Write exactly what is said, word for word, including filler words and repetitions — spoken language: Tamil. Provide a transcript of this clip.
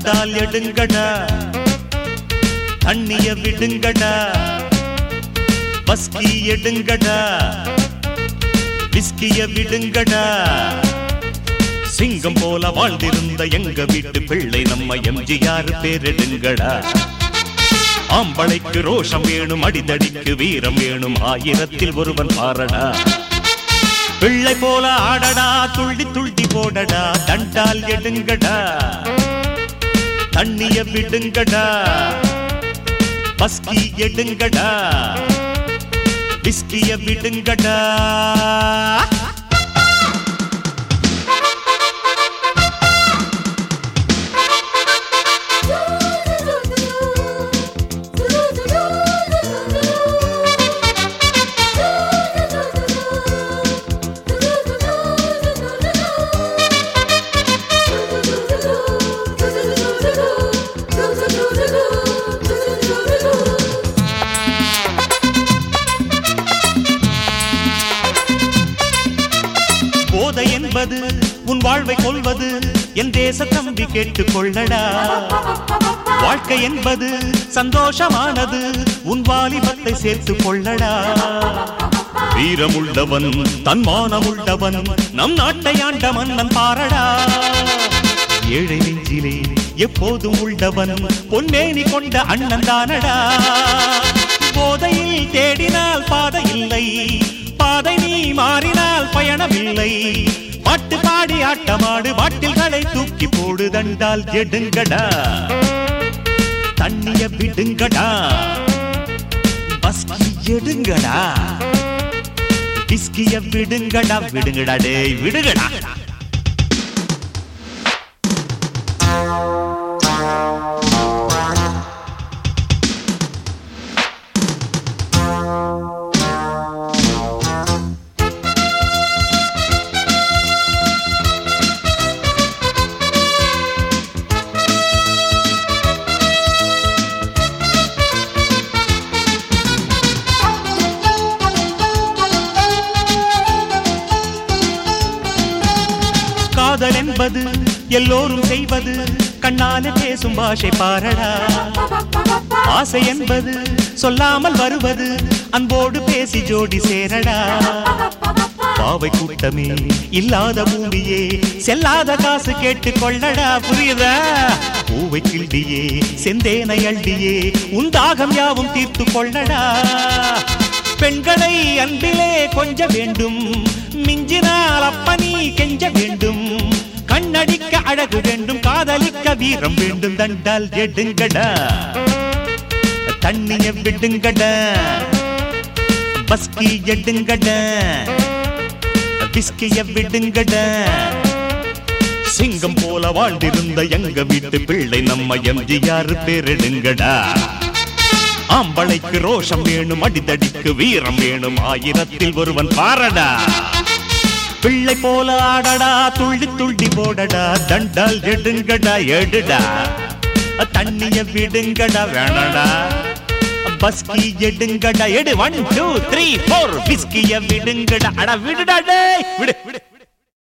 தண்டால் எடுங்கடா தண்ணிய விடுங்கடா பஸ்கி எடுங்கடா விஸ்கிய விடுங்கடா சிங்கம் போல வாழ்ந்திருந்த எங்க வீட்டு பிள்ளை நம்ம எம்ஜிஆர் பேரெடுங்கடா ஆம்பளைக்கு ரோஷம் வேணும் அடிதடிக்கு வீரம் வேணும் ஆயிரத்தில் ஒருவன் பாரடா பிள்ளை போல ஆடடா துள்ளி துள்ளி போடடா தண்டால் எடுங்கடா தண்ணிய விடுங்கடா பஸ்கி எடுங்கடா விஸ்கிய விடுங்கடா போதை என்பது உன் வாழ்வை கொள்வது என் தேச தம்பி கேட்டுக் கொள்ளடா வாழ்க்கை என்பது சந்தோஷமானது உன் வாலிபத்தை சேர்த்துக் கொள்ளடா வீரமுள்ளவன் தன்மானமுள்ளவன் நம் நாட்டை ஆண்ட மன்னன் பாரடா ஏழை நெஞ்சிலே எப்போதும் உள்ளவன் பொன்னேனி கொண்ட அண்ணன் தானடா போதையில் தேடினால் பாதை இல்லை பாதை நீ மாறினால் பயணமில்லை பாட்டு பாடி ஆட்டமாடு பாட்டில்களை தூக்கி போடு தண்டால் எடுங்கடா தண்ணிய விடுங்கடா பஸ்கி எடுங்கடா விஸ்கிய விடுங்கடா விடுங்கடா டேய் விடுங்கடா காதல் என்பது எல்லோரும் செய்வது கண்ணால பேசும் பாஷை பாரடா ஆசை என்பது சொல்லாமல் வருவது அன்போடு பேசி ஜோடி சேரடா பாவை கூட்டமே இல்லாத பூமியே செல்லாத காசு கேட்டு கொள்ளடா புரியுதா பூவை கிள்ளியே செந்தேனை அள்ளியே உன் தாகம் யாவும் தீர்த்து கொள்ளடா பெண்களை அன்பிலே கொஞ்ச வேண்டும் மிஞ்சினால் அப்பனி கெஞ்ச வேண்டும் கண்ணடிக்க அழகு வேண்டும் காதலிக்க வீரம் வேண்டும் தண்டால் எடுங்கடா தண்ணிய விடுங்கடா பஸ்கி எடுங்கடா விஸ்கிய விடுங்கடா சிங்கம் போல வாழ்ந்திருந்த எங்க வீட்டு பிள்ளை நம்ம எம்ஜிஆர் பேரெடுங்கடா ஆம்பளைக்கு ரோஷம் வேணும் அடிதடிக்கு வீரம் வேணும் ஆயிரத்தில் ஒருவன் பாரடா பிள்ளை போல ஆடடா துள்ளி துள்ளி போடடா தண்டால் எடுங்கடா எடுடா தண்ணிய விடுங்கடா வேணடா பஸ்கி எடுங்கடா எடு ஒன் டூ த்ரீ போர் விஸ்கிய விடுங்கடா அட விடுடா டேய் விடு விடு